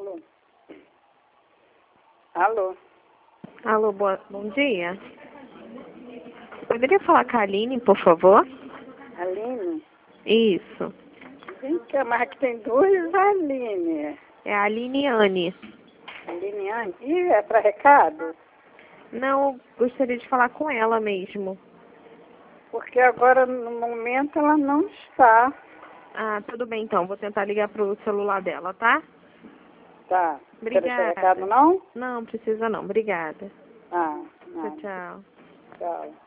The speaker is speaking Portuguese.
Alô? Alô? Alô, bom dia. Poderia falar com a Aline, por favor? Aline? Isso. Vem cá, mas aqui tem duas Aline. É a Aline Anne. Aline Anne? Ih, é para recado? Não, gostaria de falar com ela mesmo. Porque agora, no momento, ela não está. Ah, tudo bem então. Vou tentar ligar pro celular dela, tá? Tá. Quer deixar Obrigada. recado, não? Não, precisa não. Obrigada. Ah, Tchau, não. tchau. Tchau.